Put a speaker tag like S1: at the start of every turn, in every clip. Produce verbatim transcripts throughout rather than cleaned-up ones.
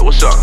S1: what's up?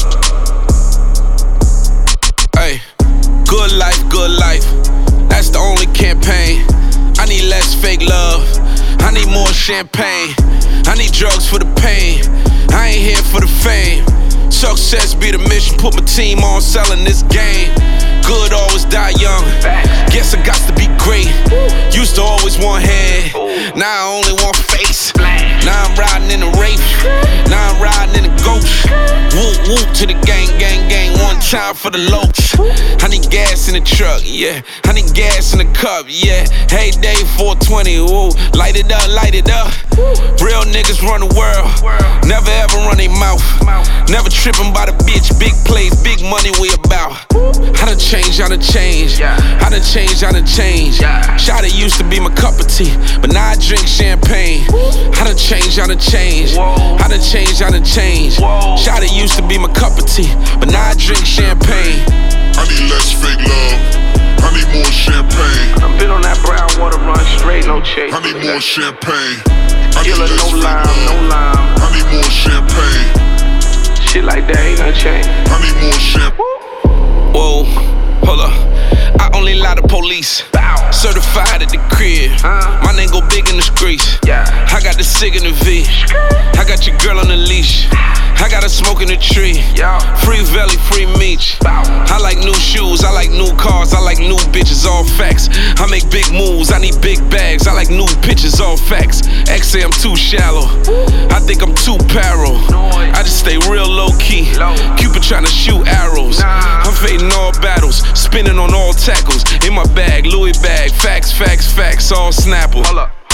S1: Hey, good life, good life. That's the only campaign. I need less fake love. I need more champagne. I need drugs for the pain. I ain't here for the fame. Success be the mission. Put my team on selling this game. Good always die young. Guess I got to be great. Used to always want head. Now I only want face. Now I'm riding in the Wraith. Now I'm riding in the Ghost. Whoop whoop to the gang, gang, gang. One time for the loach. I need gas in the truck, yeah. I need gas in the cup, yeah. Hey day four twenty, woo. Light it up, light it up. Real niggas run the world. Never ever run their mouth. Never tripping by the bitch. Big plays, big money we about. I done changed, I done changed. I done changed, I done changed. Shawty used to be my cup of tea, but now I drink champagne. I done changed, I done changed. I done changed, I done changed. Shawty used to be my cup of tea, but now I drink champagne.
S2: I need less fake love. I need more champagne.
S1: I've been on that brown water run straight, no chase.
S2: I need more champagne. I need
S1: Killer,
S2: less
S1: no
S2: fake
S1: lime,
S2: love.
S1: no lime.
S2: I need more champagne.
S1: Shit like that ain't gonna change.
S2: I need more champagne.
S1: Whoa, hold up. I only lie to police. Certified at the crib. My name go big in the streets. I got the cig in the V. I got your girl on the leash. I got her smoking the tree. Free Valley, free Meech. I like new shoes, I like new cars, I like new bitches, all facts. I make big moves, I need big bags, I like new pitches, all facts. X say I'm too shallow, I think I'm too paro. I just stay real low key. Cupid trying to shoot arrows. I'm fading all battles, spinning on all tackles. In my bag, Louis bag, facts, facts, facts, all Snapple.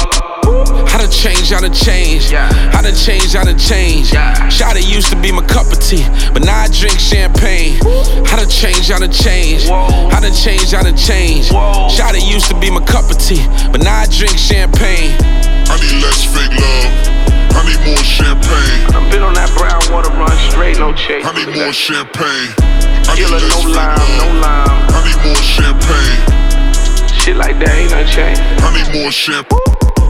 S1: I done changed, I done changed. I done changed, I done changed. Shawty used to be my cup of tea, but now I drink champagne. I done changed, I done changed. I done changed, I done changed. Shawty used to be my cup of tea, but now I drink champagne.
S2: I need less fake love. I need more champagne.
S1: I've been on that brown water run straight, no chase.
S2: I need more champagne. I need
S1: Killer,
S2: less
S1: no
S2: fake
S1: lime,
S2: love.
S1: no lime.
S2: I need more champagne.
S1: Shit like that ain't gonna change.
S2: I need more champagne.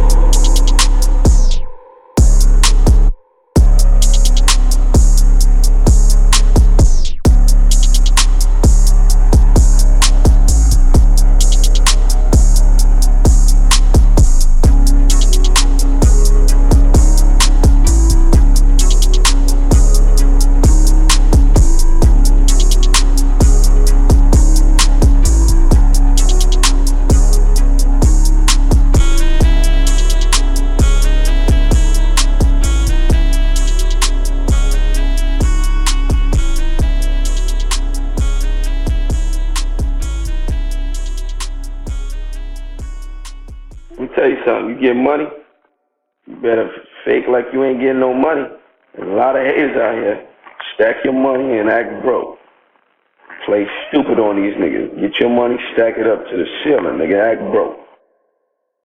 S3: Let me tell you something, you get money, you better fake like you ain't getting no money. There's a lot of haters out here. Stack your money and act broke. Play stupid on these niggas. Get your money, stack it up to the ceiling, nigga, act broke.